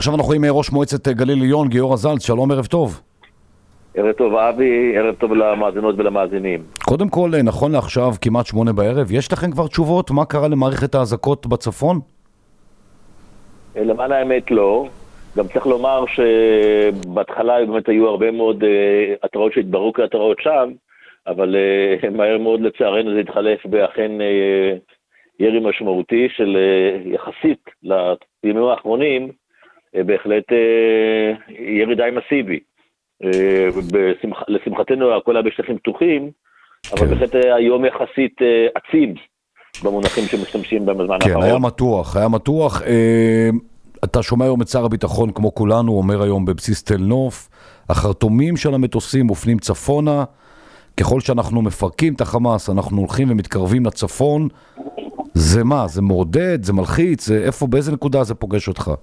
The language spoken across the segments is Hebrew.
עכשיו אנחנו עם ראש מועצת גליל עליון, גיורא זלץ. שלום, ערב טוב. ערב טוב אבי, ערב טוב למאזינות ולמאזינים. קודם כל, נכון לעכשיו כמעט 8 בערב, יש לכם כבר תשובות? מה קרה למערכת האזעקות בצפון? למען האמת לא. גם צריך לומר שבהתחלה באמת היו הרבה מאוד התראות שהתבררו כהתראות שווא, אבל מהר מאוד לצערנו זה התחלף באכן ירי משמעותי של יחסית לימים האחרונים, בהחלט ירי די מסיבי. לשמחתנו הכל היה בשטחים פתוחים, אבל בהחלט היום יחסית עצים במונחים שמשתמשים בזמן האחרון. כן, היה מתוח. אתה שומע היום את שר הביטחון, כמו כולנו, אומר היום בבסיס תל נוף, החרטומים של המטוסים מופנים צפונה, ככל שאנחנו מפרקים את החמאס, אנחנו הולכים ומתקרבים לצפון. זה מה? זה מעודד? זה מלחיץ? באיזה נקודה זה פוגש אותך?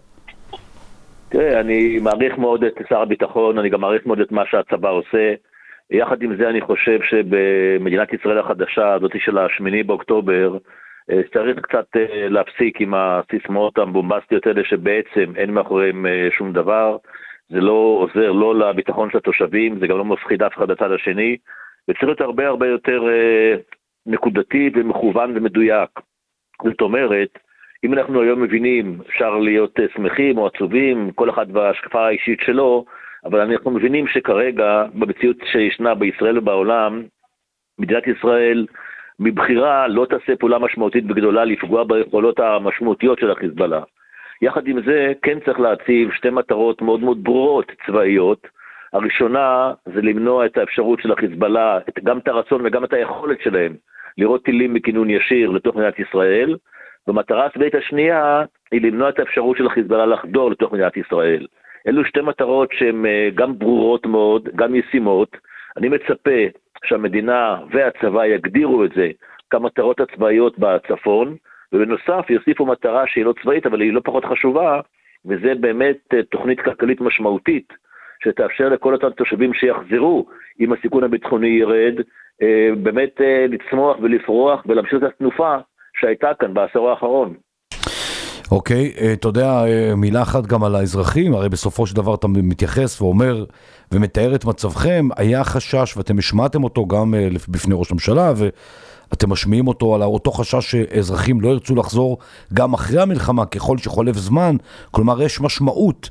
תראה, אני מעריך מאוד את שר הביטחון, אני גם מעריך מאוד את מה שהצבא עושה. יחד עם זה אני חושב שבמדינת ישראל החדשה, זאת של ה8 באוקטובר, צריך קצת להפסיק עם הסיסמאות הבומבסטיות האלה שבעצם אין מאחוריהם שום דבר. זה לא עוזר לא לביטחון של התושבים, זה גם לא מפחיד אף אחד בצד השני, וצריך להיות הרבה יותר נקודתי ומכוון ומדויק. זאת אומרת, אם אנחנו היום מבינים, אפשר להיות שמחים או עצובים, כל אחד וההשקפה האישית שלו, אבל אנחנו מבינים שכרגע, במציאות שישנה בישראל ובעולם, מדינת ישראל מבחירה לא תעשה פעולה משמעותית וגדולה לפגוע ביכולות המשמעותיות של החיזבאללה. יחד עם זה, כן צריך להציב שתי מטרות מאוד מאוד ברורות צבאיות. הראשונה זה למנוע את האפשרות של החיזבאללה, גם את הרצון וגם את היכולת שלהם, לראות טילים מכינון ישיר לתוך מדינת ישראל. במטרה הצבאית השנייה היא למנוע את האפשרות של החיזבאללה לחדור לתוך מדינת ישראל. אלו שתי מטרות שהן גם ברורות מאוד, גם ישימות. אני מצפה שהמדינה והצבא יגדירו את זה כמטרות הצבאיות בצפון, ובנוסף יוסיפו מטרה שהיא לא צבאית, אבל היא לא פחות חשובה, וזה באמת תוכנית כלכלית משמעותית, שתאפשר לכל אותם תושבים שיחזרו, אם הסיכון הביטחוני ירד, באמת לצמוח ולפרוח ולהמשיך את התנופה שהייתה כאן בעשור האחרון. אוקיי, אתה יודע, מילה אחת גם על האזרחים, הרי בסופו של דבר אתה מתייחס ואומר ומתאר את מצבכם, היה חשש ואתם השמעתם אותו גם בפני ראש הממשלה, ואתם משמיעים אותו על אותו חשש שאזרחים לא ירצו לחזור גם אחרי המלחמה ככל שחולף זמן, כלומר יש משמעות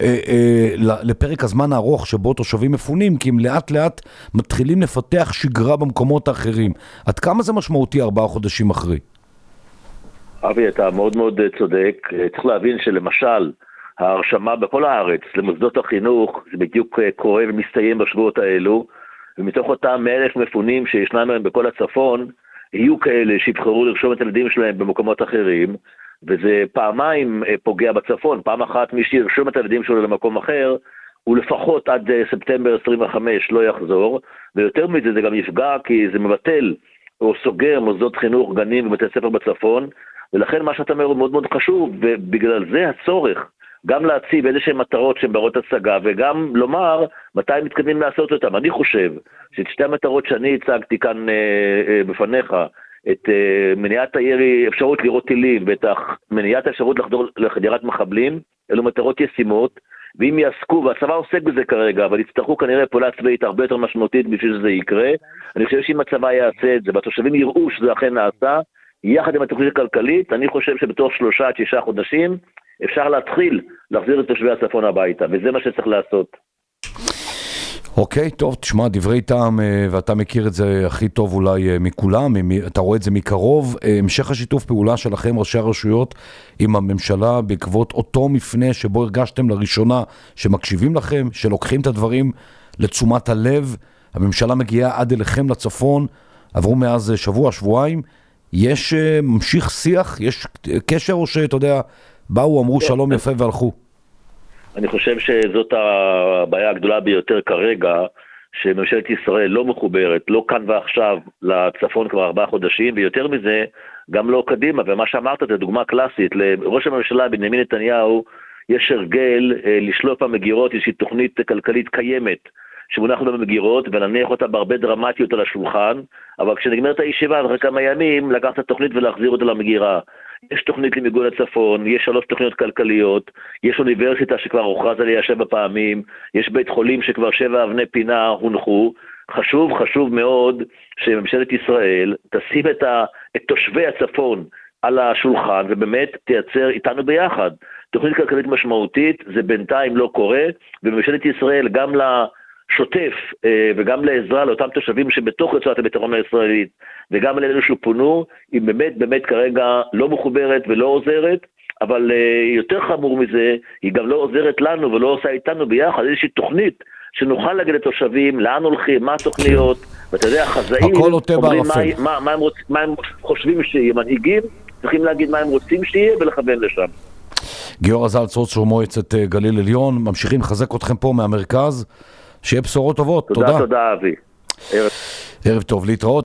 לפרק הזמן הארוך שבו תושבים מפונים, כי הם לאט לאט מתחילים לפתח שגרה במקומות האחרים. עד כמה זה משמעותי 4 חודשים אחרי? אבי, אתה מאוד מאוד צודק. צריך להבין שלמשל, ההרשמה בכל הארץ למוסדות החינוך, זה בדיוק קורה ומסתיים בשבועות האלו, ומתוך אותם 100,000 מפונים שישנם להם בכל הצפון, יהיו כאלה שיבחרו לרשום את הילדים שלהם במקומות אחרים, וזה פעמיים פוגע בצפון. פעם אחת מי שירשום את הילדים שלו למקום אחר, הוא לפחות עד ספטמבר 25 לא יחזור, ויותר מזה זה גם יפגע כי זה מבטל או סוגר מוסדות חינוך, גנים ובתי ספר בצפון, ולכן מה שאתה אומר הוא מאוד מאוד חשוב, ובגלל זה הצורך גם להציב איזושהי מטרות שהן ברות השגה, וגם לומר מתי מתקדמים לעשות אותם. אני חושב שאת שתי המטרות שאני הצגתי כאן בפניך, את מניעת הירי, אפשרות לראות טילים, ואת מניעת האפשרות לחדור לחדירת מחבלים, אלו מטרות ישימות, ואם יעסקו, והצבא עוסק בזה כרגע, אבל יצטרכו כנראה פעולה צבאית הרבה יותר משמעותית בשביל שזה יקרה. אני חושב שאם הצבא יעשה את זה, והתושבים יראו שזה אכן נעשה, יחד עם התוכנית הכלכלית, אני חושב שבתוך 3 עד 6 חודשים אפשר להתחיל להחזיר את תושבי הצפון הביתה, וזה מה שצריך לעשות. אוקיי, טוב, תשמע, דברי טעם, ואתה מכיר את זה הכי טוב אולי מכולם, אתה רואה את זה מקרוב. המשך השיתוף פעולה שלכם, ראשי הרשויות, עם הממשלה, בעקבות אותו מפנה שבו הרגשתם לראשונה שמקשיבים לכם, שלוקחים את הדברים לתשומת הלב, הממשלה מגיעה עד אליכם לצפון, עברו מאז שבוע, שבועיים, יש ממשיך שיח, יש קשר, או שאתה יודע, באו, אמרו שלום יפה והלכו? אני חושב שזאת הבעיה הגדולה ביותר כרגע, שממשלת ישראל לא מחוברת, לא כאן ועכשיו לצפון כבר 4 חודשים, ויותר מזה, גם לא קדימה. ומה שאמרת זה דוגמה קלאסית, לראש הממשלה בנימין נתניהו יש הרגל לשלוף המגירות, איזושהי תוכנית כלכלית קיימת, שמונחנו במגירות, ונניח אותה בהרבה דרמטיות על השולחן, אבל כשנגמרת הישיבה, אחרי כמה ימים, לקחת את התוכנית ולהחזיר אותה למגירה. יש תוכנית למיגון הצפון, יש 3 תוכניות כלכליות, יש אוניברסיטה שכבר הוכרז עליה 7 פעמים, יש בית חולים שכבר 7 אבני פינה הונחו. חשוב מאוד שממשלת ישראל תשים את תושבי הצפון על השולחן, ובאמת תייצר איתנו ביחד תוכנית כלכלית משמעותית. זה בינתיים לא קורה, וממשלת ישראל גם לשוטף וגם לעזרה לאותם תושבים שבתוך רצועת הביטחון הישראלית, וגם לאלו שפונו, היא באמת כרגע לא מחוברת ולא עוזרת, אבל יותר חמור מזה, היא גם לא עוזרת לנו ולא עושה איתנו ביחד איזושהי תוכנית שנוכל להגיד לתושבים לאן הולכים, מה התוכניות, ואתה יודע, חזאים אומרים מה הם חושבים שיהיה, מנהיגים צריכים להגיד מה הם רוצים שיהיה ולכוון לשם. גיורא זלץ, ראש מועצת גליל עליון, ממשיכים לחזק אתכם פה מהמרכז, שיהיה בשורות טובות. תודה אבי. ערב טוב, להתראות.